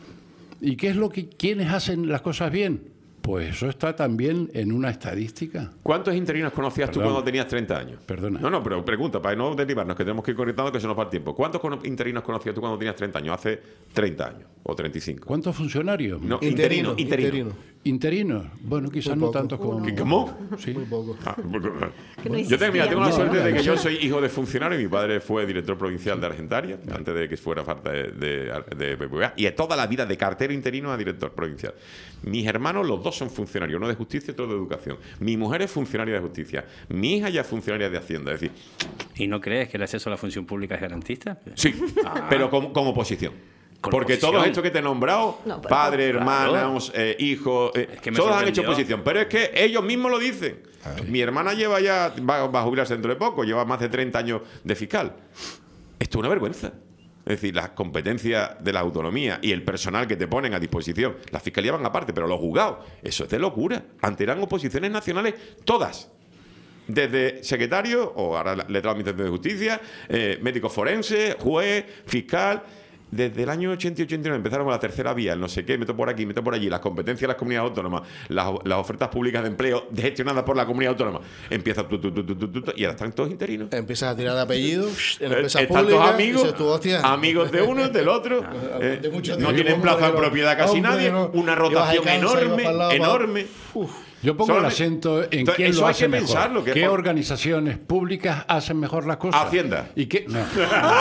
¿Y qué es lo que quienes hacen las cosas bien? Pues eso está también en una estadística. ¿Cuántos interinos conocías tú Perdón. cuando tenías treinta años? Perdona. No, no, pero pregunta, para no derivarnos, que tenemos que ir conectando, que se nos va el tiempo. ¿Cuántos cono- interinos conocías tú cuando tenías treinta años? Hace treinta años o treinta y cinco. ¿Cuántos funcionarios? No, Interino, interino, interino. interino. Interinos. Bueno, quizás Muy no poco. tantos como... ¿Qué- ¿Cómo? Sí. Muy poco. Ah, Que no yo tengo, mira, tengo la existía. suerte No, de que no, yo no. soy hijo de funcionario y mi padre fue director provincial de Argentaria antes de que fuera falta de, de, de B B V A, y toda la vida de cartero interino a director provincial. Mis hermanos, los dos son funcionarios, uno de justicia y otro de educación. Mi mujer es funcionaria de justicia, mi hija ya es funcionaria de Hacienda. Es decir, ¿Y no crees que el acceso a la función pública es garantista? sí, pero como, como oposición. Con Porque oposición. todos estos que te he nombrado, No, pero- padre, claro. hermanos, eh, hijos, eh, Es que me todos han sorprendió. hecho oposición. Pero es que ellos mismos lo dicen. Mi hermana lleva ya, va, va a jubilarse dentro de poco, lleva más de treinta años de fiscal. Esto es una vergüenza. Es decir, las competencias de la autonomía y el personal que te ponen a disposición, la fiscalía van aparte, pero los juzgados, eso es de locura. Antes eran oposiciones nacionales todas. Desde secretario, o ahora letrado de Administración de Justicia, eh, médico forense, juez, fiscal. Desde el año ochenta y ochenta y nueve empezaron con la tercera vía, el no sé qué, meto por aquí, meto por allí, las competencias de las comunidades autónomas, las, las ofertas públicas de empleo gestionadas por la comunidad autónoma. Empieza tu, tu, tu, tu, tu, tu, tu, y ahora están todos interinos. Empiezas a tirar de apellidos en Eh, empresas Están todos públicas. amigos, y dices tú, hostia, amigos de uno, del otro. eh, de mucho no tiempo, tienen plaza en pero- propiedad casi hombre, nadie. no. Una Ibas rotación de Kansas, enorme, ibas para el lado, enorme. Yo pongo el Solamente- acento en Entonces, quién eso lo hay hace que mejor. pensarlo, que ¿Qué por- organizaciones públicas hacen mejor las cosas? Hacienda. ¿Y qué? No.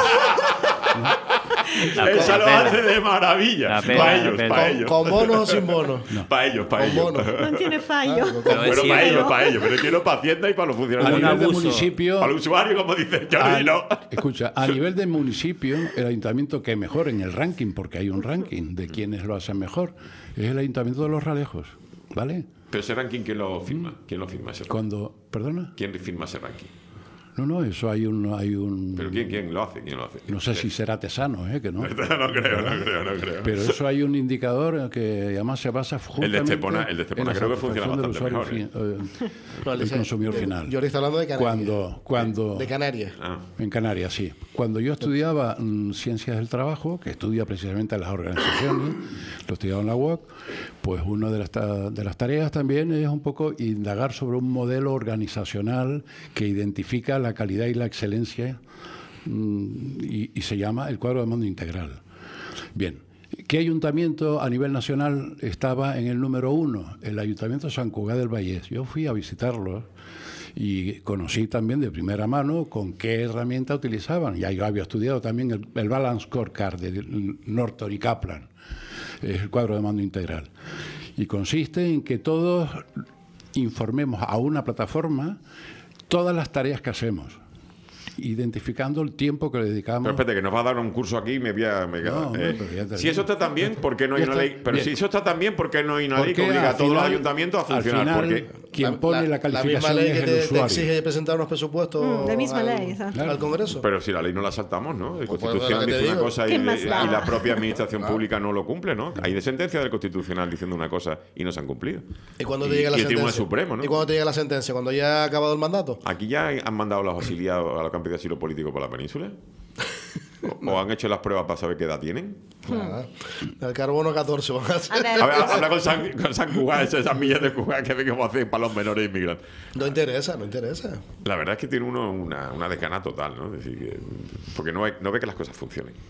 La Esa lo pena. hace de maravilla. La pena, Para la ellos, pena. para con, ellos. con bonos o sin bonos. Para ellos, para Con ellos. bonos. No tiene fallo. Ah, Pero es Pero para cierto. ellos, para ellos. Pero quiero para Hacienda y para los A funcionarios. Un nivel de abuso. municipio... Para el usuario, como dice a- Jordi, no. Escucha, a nivel de municipio, el ayuntamiento que mejor en el ranking, porque hay un ranking de quienes lo hacen mejor, es el ayuntamiento de Los Ralejos, ¿vale? Pero ese ranking, ¿quién lo firma? ¿Quién lo firma ese ranking? Cuando... ¿Perdona? ¿Quién firma ese ranking? No, no, eso hay un... Hay un ¿Pero quién, quién lo hace? ¿Quién lo hace? no sé si será Tesano, ¿eh? Que no. No creo, no creo, no creo. Pero eso hay un indicador que además se basa justamente Estepona- el de Estepona en la creo que funciona satisfacción del bastante usuario mejor, fin- eh, del consumidor final. Yo le estoy hablando de Canarias. Cuando, cuando De Canarias. Ah. en Canarias, sí. Cuando yo estudiaba mm, Ciencias del Trabajo, que estudia precisamente las organizaciones, lo estudiaba en la U O C, pues una de las, ta- de las tareas también es un poco indagar sobre un modelo organizacional que identifica la calidad y la excelencia mm, y, y se llama el cuadro de mando integral. Bien. ¿Qué ayuntamiento a nivel nacional estaba en el número uno? El Ayuntamiento de San Cugat del Vallès. Yo fui a visitarlo y conocí también de primera mano con qué herramienta utilizaban. Ya yo había estudiado también el, el Balance Scorecard de Norton y Kaplan, es el cuadro de mando integral. Y consiste en que todos informemos a una plataforma todas las tareas que hacemos, identificando el tiempo que le dedicamos. Pero espérate, que nos va a dar un curso aquí y me voy a... me quedo. No, no, Eh, pero ya te si digo. eso está tan bien, ¿por qué no hay Ya una está. ley? Pero Bien. si eso está tan bien, ¿por qué no hay una ley que Porque obliga a al todos los final- ayuntamientos a al funcionar? final, Porque quien pone la, calificación misma ley es que el te, te usuario. exige presentar unos presupuestos Mm, la misma al, ley, exacto. al Congreso. Pero si la ley no la saltamos, ¿no? La Pues, Constitución pues, lo que te dice una digo. cosa y, ¿Qué más y da? la propia administración pública no lo cumple, ¿no? Hay de sentencia del Constitucional diciendo una cosa y no se han cumplido. ¿Y cuando te llega la y el Tribunal sentencia? Supremo, ¿no? ¿Y cuando te llega la sentencia? ¿Cuando ya ha acabado el mandato? ¿Aquí ya han mandado los auxiliados a los que han pedido asilo político por la península? ¿O, o han hecho las pruebas para saber qué edad tienen? Nada. El carbono catorce van a hacer. A ver, A ver, habla con San, con San Cugat, esas millas de Cugat que ve cómo hacen para los menores inmigrantes. No interesa, no interesa. La verdad es que tiene uno una, una desgana total, ¿no? Es decir, que- porque no ve, no ve que las cosas funcionen.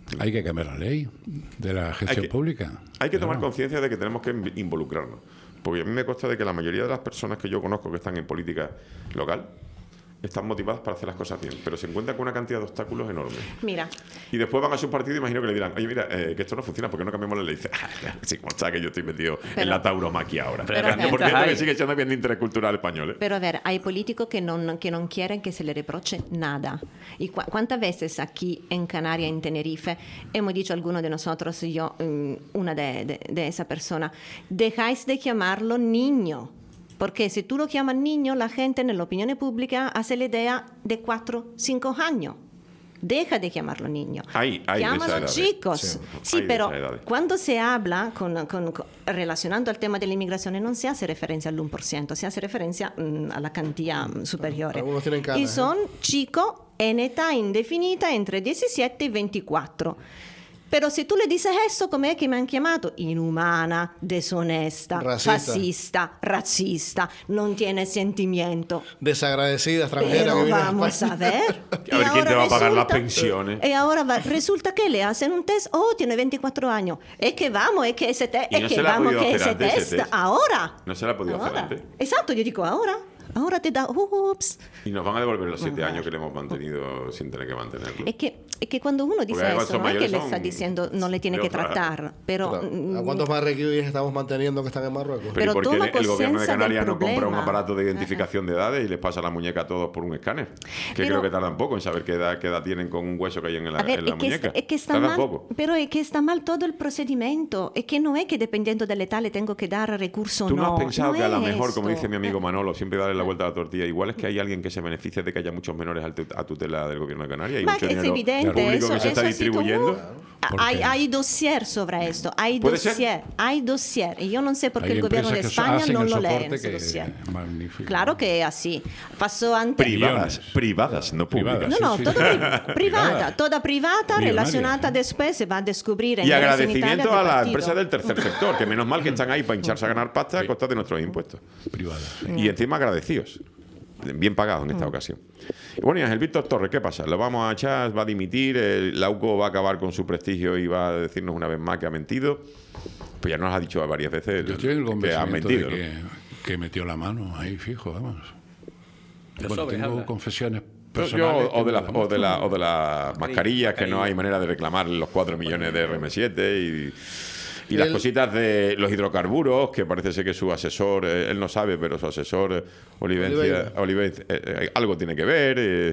Hay que cambiar la ley de la gestión que, pública. Hay que tomar Claro. conciencia de que tenemos que involucrarnos. Porque a mí me consta de que la mayoría de las personas que yo conozco que están en política local están motivadas para hacer las cosas bien, pero se encuentran con una cantidad de obstáculos enormes. Mira, Y después van a su partido y imagino que le dirán, oye, mira, eh, que esto no funciona, ¿por qué no cambiamos la ley? Y dice, ah, sí, como está que yo estoy metido Pero- en la tauromaquia ahora. Pero Porque herramientas esto que hay. sigue siendo bien de interés cultural español. ¿eh? pero a ver, hay políticos que no, que no quieren que se le reproche nada. ¿Y cu- cuántas veces aquí en Canarias, en Tenerife, hemos dicho algunos de nosotros, yo, mm, una de, de, de esa persona, dejáis de llamarlo niño? Porque si tú lo llamas niño, la gente en la opinión pública hace la idea de cuatro, cinco años. Deja de llamarlo niño. Hay- hay de Llámalo esas edades. chicos. Sí, Sí, hay de pero esas edades. cuando se habla, con, con- con- relacionando al tema de la inmigración, no se hace referencia al uno por ciento, se hace referencia mm, a la cantidad mm, superior. Algunos tienen canas, Y ¿eh? son chicos en edad indefinita entre diecisiete y veinticuatro. Pero si tú le dices eso, ¿cómo es que me han chiamato? Inumana, deshonesta, Racista. fascista, racista, non tiene sentimiento. Desagradecida, extranjera. Pero que viene de vamos España. a ver. A Y ver, ¿quién ahora te va a pagar las resulta- pensiones? Y ahora va- resulta que le hacen un test, oh, tiene veinticuatro años. Es que vamos, es que ese, te- Y es no que se le ha vamos, podido que hacer ese antes ese test, test. ahora. No se le ha podido hacer Ahora. antes. Exacto, yo digo ahora. Ahora te da, ups. Y nos van a devolver los siete años que le hemos mantenido sin tener que mantenerlo. Es que, es que cuando uno dice Porque además eso, son no es que mayores, le son está diciendo no le tiene de que otra- tratar, pero... Claro. mm, ¿A cuántos marroquíes estamos manteniendo que están en Marruecos? Pero, Pero ¿y por qué toma el gobierno de conciencia del Canarias no compra un problema. aparato de identificación de edades y les pasa la muñeca a todos por un escáner? Que Pero- creo que tardan poco en saber qué edad, qué edad tienen con un hueso que hay en la, A ver, en la es que, muñeca. está, es que está Tardan mal, poco. pero es que está mal todo el procedimiento. Es que no es que dependiendo de la età le tengo que dar recurso o ¿Tú no. no has pensado No que a lo es mejor, como esto. dice mi amigo Manolo, siempre darle la vuelta a la tortilla, igual es que hay alguien que se beneficia de que haya muchos menores al tut- a tutela del gobierno de Canarias y Ma mucho es dinero evidente, público eso, que se está eso ha sido, distribuyendo? uh, ¿Por hay, qué? hay dossier sobre esto, hay ¿Puede ser? dossier, hay dossier. Y yo no sé por qué Hay el gobierno de empresas que España hacen no el lo lee soporte ese que- dossier. magnífico. Claro que es así. Pasó antes... Privadas, Millones. privadas, no públicas. Privadas. No, no, Sí, sí. todo pri- privada, toda privada, Millonaria. relacionada después se va a descubrir en Y en agradecimiento Italia a de las partido. empresas del tercer sector, que menos mal que están ahí para hincharse a ganar pasta a costa de nuestros impuestos. Privada. sí. Y encima agradecidos. Bien pagados en esta Mm. ocasión. Y bueno, y Ángel Víctor Torres, ¿qué pasa? ¿Lo vamos a echar? ¿Va a dimitir? ¿El Lauco va a acabar con su prestigio y va a decirnos una vez más que ha mentido? Pues ya nos ha dicho varias veces Yo estoy en el que ha convencimiento mentido. de ¿no? que, que metió la mano ahí, fijo, vamos. Pero Bueno, sobre, tengo habla. confesiones Yo- personales. o, de que la- me o, de la- o de las Mascarilla, mascarillas, que no hay mascarilla. manera de reclamar los cuatro millones de R M siete y, y las El- cositas de los hidrocarburos, que parece ser que su asesor, eh, él no sabe, pero su asesor eh, Olivencia, Oliveira. Olivencia, eh, eh, algo tiene que ver. eh.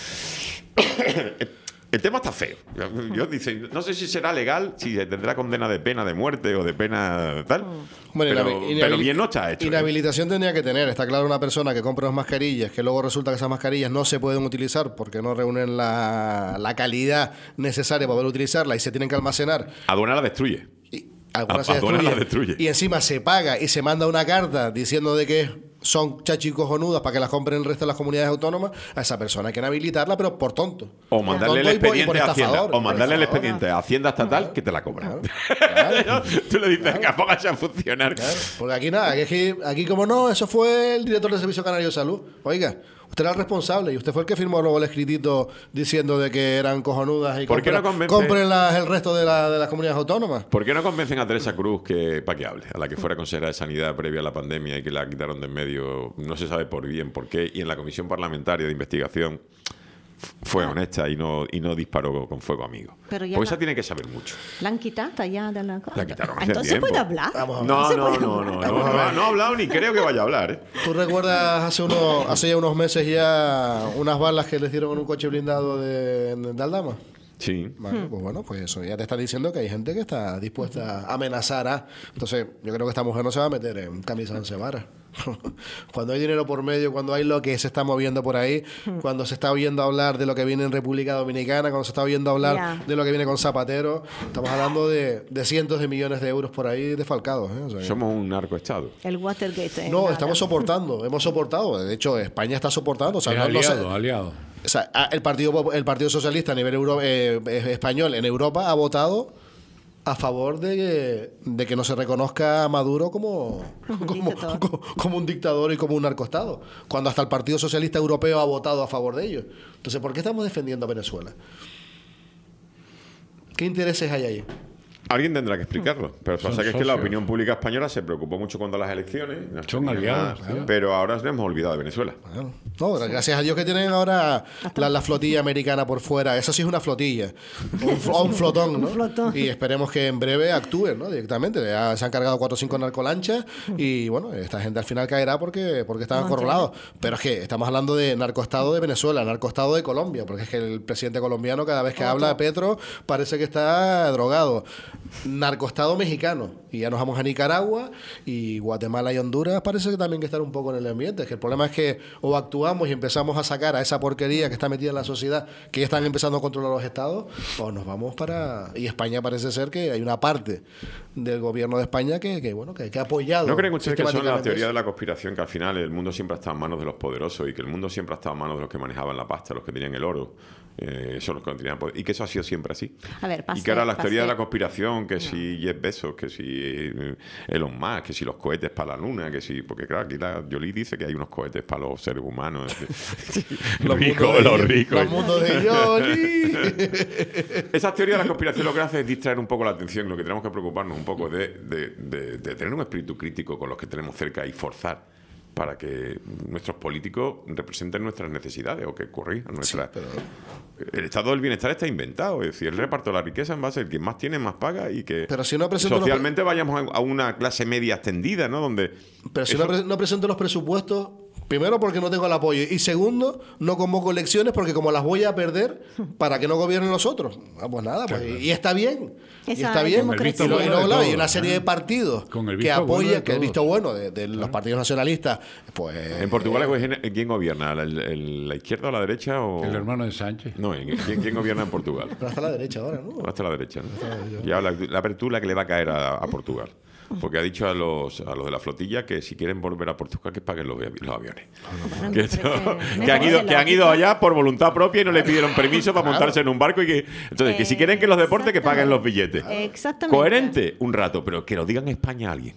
El tema está feo. Yo, yo dice, no sé si será legal, si tendrá condena de pena de muerte o de pena tal. Hombre, pero, inhabil- pero inhabil- bien no está hecho. ¿eh? Inhabilitación tendría que tener. Está claro, una persona que compra unas mascarillas, que luego resulta que esas mascarillas no se pueden utilizar porque no reúnen la, la calidad necesaria para poder utilizarlas y se tienen que almacenar. Aduana la destruye. Y algunas A- se aduana destruyen. la destruye. Y encima se paga y se manda una carta diciendo de que son chachicojonudas para que las compren el resto de las comunidades autónomas. A esa persona hay que inhabilitarla, pero por tonto. O mandarle el Tonto y por- y expediente por a Hacienda. estafador, O mandarle el por estafador. expediente a Hacienda estatal que te la cobra. Claro. Tú le dices que póngase a funcionar. Claro, porque aquí nada, que aquí, aquí como no, eso fue el director del Servicio Canario de Salud. Oiga, usted era el responsable y usted fue el que firmó luego el escritito diciendo de que eran cojonudas y ¿Por qué no compren, convence- compren las- el resto de, la- de las comunidades autónomas. ¿Por qué no convencen a Teresa Cruz que para que hable? A la que fuera consejera de Sanidad previa a la pandemia y que la quitaron de en medio, no se sabe por bien por qué, y en la Comisión Parlamentaria de Investigación fue honesta y no, y no disparó con fuego amigo. Pero ya Porque la- esa tiene que saber mucho. La han quitado ya de la cosa. La quitaron hace Entonces tiempo. puede hablar. Vamos a ver. No, Se no, puede no, hablar. no, no, no, no ha hablado ni creo que vaya a hablar. ¿eh? ¿Tú recuerdas hace, unos, hace ya unos meses ya unas balas que les dieron en un coche blindado de, de Aldama? Sí. Vale, pues bueno, pues eso ya te está diciendo que hay gente que está dispuesta a amenazar a... Entonces, yo creo que esta mujer no se va a meter en camisa de once varas. Cuando hay dinero por medio, cuando hay lo que se está moviendo por ahí, cuando se está oyendo hablar de lo que viene en República Dominicana, cuando se está oyendo hablar Ya. de lo que viene con Zapatero, estamos hablando de, de cientos de millones de euros por ahí desfalcados. ¿eh? O sea, Somos un narcoestado. El Watergate. eh, no, nada. estamos soportando, hemos soportado. De hecho, España está soportando. O sea, Es no- no se- aliado, aliado. o sea, a- el Partido el Partido Socialista a nivel euro- eh, eh, español en Europa ha votado a favor de que, de que no se reconozca a Maduro como, como, dictador. como, como un dictador y como un narcoestado, cuando hasta el Partido Socialista Europeo ha votado a favor de ello. Entonces, ¿por qué estamos defendiendo a Venezuela? ¿Qué intereses hay ahí? Alguien tendrá que explicarlo, pero Son pasa que es que la socios. opinión pública española se preocupó mucho cuando las elecciones. las Son tenían aliados, más, claro. pero ahora nos hemos olvidado de Venezuela. Bueno, no, gracias a Dios que tienen ahora la, la flotilla americana por fuera. Eso sí es una flotilla. Un, fl- un flotón, ¿no? Un flotón. Y esperemos que en breve actúen, ¿no? Directamente. Ya se han cargado cuatro o cinco narcolanchas y, bueno, esta gente al final caerá porque, porque están No, acorralados. Pero es que estamos hablando de narcoestado de Venezuela, narcoestado de Colombia, porque es que el presidente colombiano cada vez que habla de Petro parece que está drogado. Narcoestado mexicano. Y ya nos vamos a Nicaragua y Guatemala y Honduras parece que también que están un poco en el ambiente. Es que el problema es que o actuamos y empezamos a sacar a esa porquería que está metida en la sociedad, que ya están empezando a controlar los estados, o nos vamos para... Y España parece ser que hay una parte del gobierno de España que, que bueno, que, que ha apoyado. ¿No creen ustedes que son la sistemáticamente teoría eso? de la conspiración, que al final el mundo siempre ha estado en manos de los poderosos y que el mundo siempre ha estado en manos de los que manejaban la pasta, los que tenían el oro, eh, son los que tenían poder, y que eso ha sido siempre así? A ver, y que ahora las pasé- teorías de la pasé- conspiración, que si Jeff Bezos, que si eh, Elon Musk, que si los cohetes para la luna, que si... Porque claro, aquí la Jolie dice que hay unos cohetes para los seres humanos. los ricos, mundos de- los ricos. Los mundos de Johnny. Esas teorías de la conspiración lo que hace es distraer un poco la atención. Lo que tenemos que preocuparnos un poco de, de, de, de tener un espíritu crítico con los que tenemos cerca y forzar para que nuestros políticos representen nuestras necesidades o que corrijan nuestras... El estado del bienestar está inventado. Es decir, el reparto de la riqueza en base al que más tiene, más paga y que Pero si no presento los- socialmente vayamos a a una clase media extendida, ¿no? Donde Pero si eso- no, pre- no presento los presupuestos, primero porque no tengo el apoyo y segundo, no convoco elecciones porque como las voy a perder, ¿para que no gobiernen los otros? Ah, pues nada, pues, y está bien. Y Esa está es bien. democracia. Y luego, y luego, de claro, todos, hay una serie ¿eh? de partidos Con el que visto bueno apoyan, de que el todos. visto bueno de, de los partidos nacionalistas, pues... en Portugal, ¿quién gobierna? ¿La, el- la izquierda o la derecha? O... El hermano de Sánchez. No, ¿quién, quién gobierna en Portugal? Pero hasta la derecha ahora, ¿no? Hasta la derecha, ¿no? Ya la, la apertura que le va a caer a, a Portugal. Porque ha dicho a los, a los de la flotilla que si quieren volver a Portugal que paguen los, avi- los aviones. Bueno, Que, me esto- parece- me que han parece ido, que han ido lógico. allá por voluntad propia y no le pidieron permiso para montarse en un barco. y que Entonces, que si quieren que los deportes, que paguen los billetes. Exactamente. Coherente, un rato, pero que lo digan en España a alguien.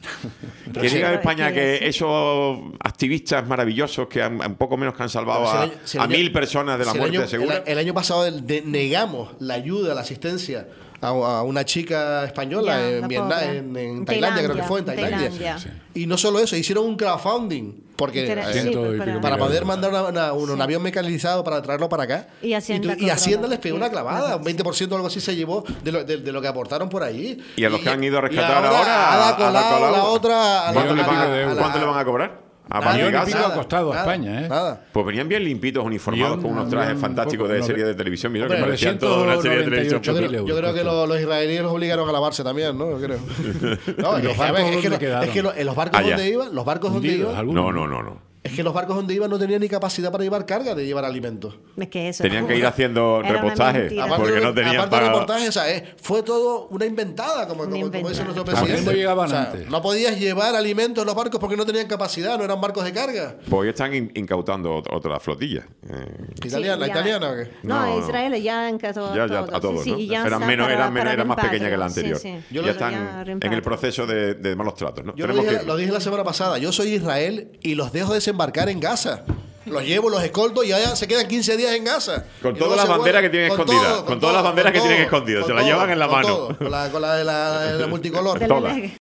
Que Sí. diga en España Que que sí. esos activistas maravillosos que han, un poco menos que han salvado Pero si a, el año- si el a año- mil personas de la si el muerte año- segura. El, el año pasado de- negamos la ayuda, la asistencia a, a una chica española Ya, en, la Vietnam, pobre. en, en En Tailandia, creo que fue, en Tailandia, Tailandia. Tailandia. Y no solo eso, hicieron un crowdfunding. Porque Intera- eh, sí, Ciento y para- pico para mil poder euros. mandar una- una- un, un Sí. avión mecanizado para traerlo para acá. Y Hacienda tu- y Hacienda cobró- les pegó una clavada, sí. un veinte por ciento o algo así se llevó de lo, de, de lo que aportaron por allí. Y a los que han ido a y rescatar ahora, a la a- a la colado, colado, la otra... a la- ¿Cuánto, le a van la- a, a la- ¿Cuánto le van a cobrar? ¿A Nada, Millón y Batigas? pico ha costado a nada, España, ¿eh? Nada. Pues venían bien limpitos, uniformados, Millón, con unos trajes millón, fantásticos poco, de no- serie de televisión. Mira que Hombre, parecían toda una serie de televisión. Yo creo, mil euros yo creo que costó. los, los israelíes los obligaron a lavarse también, ¿no? Yo creo. No, ¿Y los es, que, a barcos ver, es, que, dónde no- quedaron? es que lo- en los barcos Allá. donde iban, los barcos donde Hundidos, iban, algunos. No, no, no, no. es que los barcos donde iban no tenían ni capacidad para llevar carga de llevar alimentos. Es que eso Tenían era- que ir haciendo era una repostaje. mentira. Aparte- Porque no tenían aparte del para- reportaje, o sea, es- fue todo una inventada, como, como, como dice inventada. nuestro ¿A presidente. tiempo llegaban O sea, antes? no podías llevar alimentos en los barcos porque no tenían capacidad, no eran barcos de carga. Pues hoy están in- incautando ot- otra flotilla. Eh, ¿Italiana, Sí, ya- italiana o qué? No, No, no. Israel ya encató Ya, ya, todo. a todos, sí, sí, ¿no? y ya Eran está menos, para- eran menos, para era más pequeña que la reempatrio. anterior. Sí, sí. Yo ya lo- están ya en reempatrio. el proceso de, de malos tratos, ¿no? Yo lo Tenemos dije, que- lo dije la semana pasada. Yo soy Israel y los dejo desembarcar en Gaza. Los llevo, los escolto y ya se quedan quince días en Gaza. Con Y todas luego las se banderas vuelven- que tienen con escondidas, todo, con todas las banderas con que tienen todo, escondidas, con se las todo, llevan en la con mano. todo, Con la, con la, de la, de la multicolor. Del Todas. Eleg.